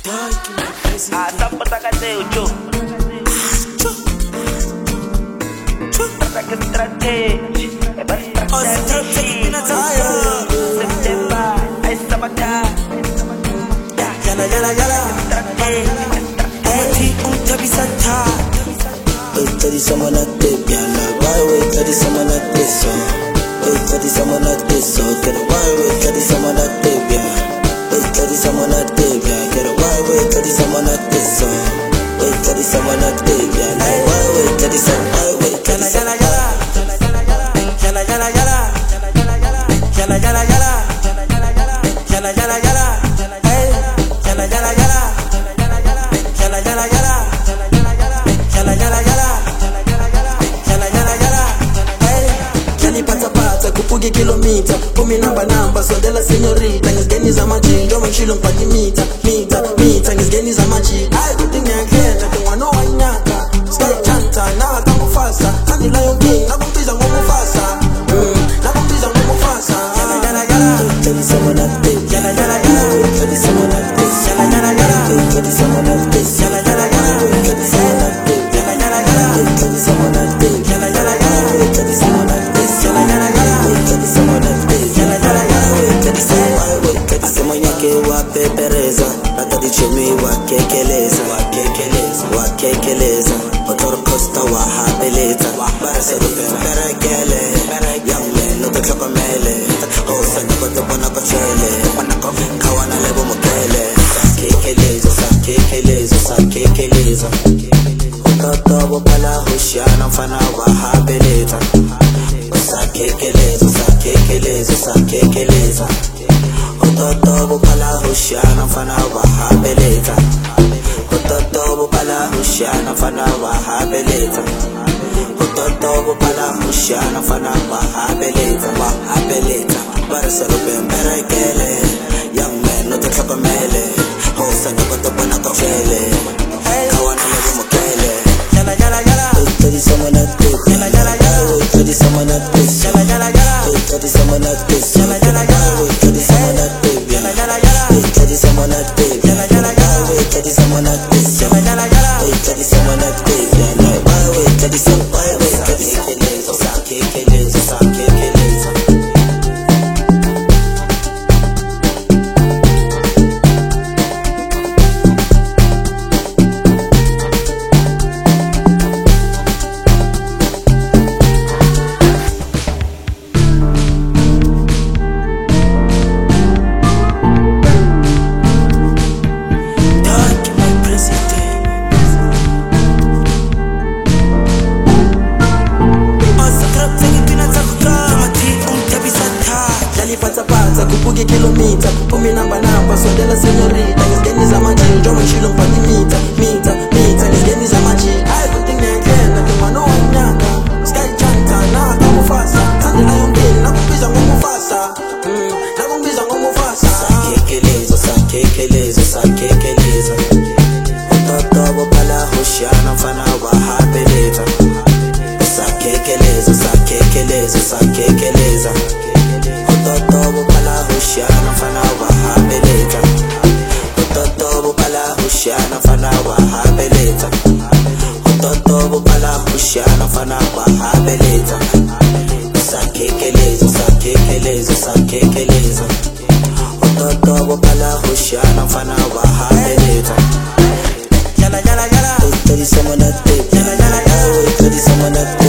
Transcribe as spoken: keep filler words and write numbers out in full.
Ah, tampa takateo, yo. Ataque estrategia. September, ay sabaka. Yala yala yala. Amati untabisata. Wait till someone at the piano. Why wait till someone at this song? Wait till someone at this song. Get a why wait till someone at the piano. Wait till someone at the piano. Get a why wait till someone at this song. Wait till someone at the piano. Why wait till someone why wait till someone yala yala yala yala yala yala yala yala yala yala hey yala yala yala yala yala yala yala yala yala yala yala yala hey yani pata pata kupuge kilomita kumi namba namba sondela senyorita ngizigeni za maji ndo mshilo mpati mita mita mita ngizigeni za maji ai kutinga yaketa kungwano wanyaka sky chanta na atamufasa kandi layo king nakumbiza ngomufasa mm nakumbiza ngomufasa yala yala yala tell someone at this yala yala yala tell someone at this yala yala yala tell someone at this yala yala yala tell someone at this yala yala yala tell someone at this yala yala yala tell someone at this yala yala yala tell someone at this yala yala yala tell someone tell someone yake wa pepereza natadi chemi wa kekeleza wa kekeleza wa kekeleza motor costa wa habeleza barasa do perekele young man no te chokomele hosa no te bona kochele manako kawana lebo mokele kekeleza sa kekeleza sa kekeleza utoto bopala hushana mfana wa habeleza sa kekeleza sa kekeleza sa kekeleza utoto bopala hushana mfana wa habeleza utoto bopala hushana mfana wa habeleza utoto bopala hushana mfana wa habeleza wa habeleza barasa lo pemberekele young man no te chokomele hosa no te bona kochele kawana lebo mokele yala yala yala tell someone at this yala yala yala tell someone at this yala yala yala tell someone at this yala yala yala tell someone at this yala yala yala tell someone at this yala yala yala tell someone at this yala yala yala tell someone at this yala why wait tell someone why wait tell someone sa kekeleza sa kekeleza kupuge kilomita kumi namba namba sondela senyorita ngizigeni za maji ndo mshilo mpati mita mita mita ngizigeni za maji ai kutinga yakena kemano wanyaka sky chanta na atamufasa kandi layo king nakumbiza ngomufasa mm nakumbiza ngomufasa kekeleza sa kekeleza sa kekeleza utoto bopala hushana mfana wa habeleza sa kekeleza sa kekeleza sa kekeleza utoto bopala hushana mfana wa habeleza utoto bopala hushana mfana wa habeleza utoto bopala hushana mfana wa habeleza sa kekeleza sa kekeleza sa kekeleza utoto bopala hushana mfana wa habeleza yala yala yala tell someone at this yala yala yala tell someone at